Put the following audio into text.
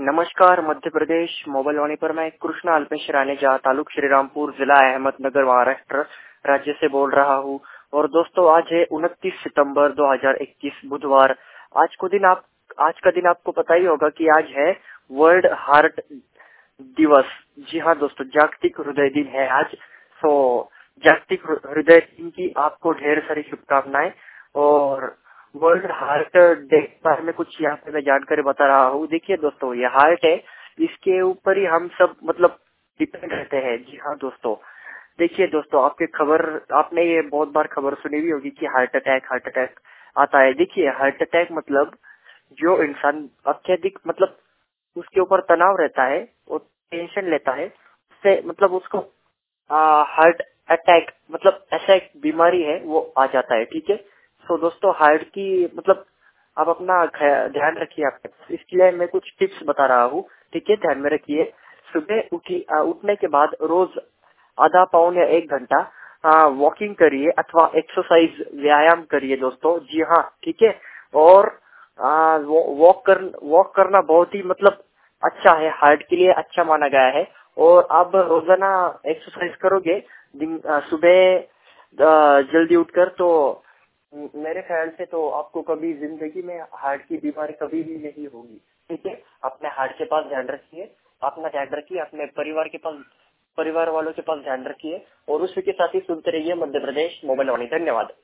नमस्कार। मध्य प्रदेश मोबाइल वाणी पर मैं कृष्णा अल्पेश रानेजा, तालुक श्रीरामपुर, जिला अहमदनगर, महाराष्ट्र राज्य से बोल रहा हूँ। और दोस्तों, आज है 29 सितंबर 2021 बुधवार। आज का दिन आपको पता ही होगा कि आज है वर्ल्ड हार्ट दिवस। जी हाँ दोस्तों, जागतिक हृदय दिन है आज। जागतिक हृदय दिन की आपको ढेर सारी शुभकामनाएं। और वर्ल्ड हार्ट डे के बारे में कुछ यहाँ पे मैं जानकारी बता रहा हूँ। देखिए दोस्तों, ये हार्ट है, इसके ऊपर ही हम सब डिपेंड रहते हैं। जी हाँ दोस्तों, देखिए दोस्तों, आपने ये बहुत बार खबर सुनी भी होगी कि हार्ट अटैक आता है। देखिए, हार्ट अटैक मतलब जो इंसान अत्यधिक उसके ऊपर तनाव रहता है, वो टेंशन लेता है, उससे उसको हार्ट अटैक ऐसा एक बीमारी है, वो आ जाता है। ठीक है। दोस्तों, हार्ट की आप अपना ध्यान रखिए। इसके लिए मैं कुछ टिप्स बता रहा हूँ। ठीक है, ध्यान में रखिए। सुबह उठने के बाद रोज आधा पौन या 1 घंटा वॉकिंग करिए अथवा एक्सरसाइज व्यायाम करिए दोस्तों। जी हाँ, ठीक है। और वॉक करना बहुत ही अच्छा है, हार्ट के लिए अच्छा माना गया है। और आप रोजाना एक्सरसाइज करोगे सुबह जल्दी उठकर, तो मेरे ख्याल से तो आपको कभी जिंदगी में हार्ट की बीमारी कभी भी नहीं होगी। ठीक है। अपने हार्ट के पास ध्यान रखिए, अपना ध्यान रखिए, अपने परिवार वालों के पास ध्यान रखिए। और उसी के साथ ही सुनते रहिए मध्य प्रदेश मोबाइल वाणी। धन्यवाद।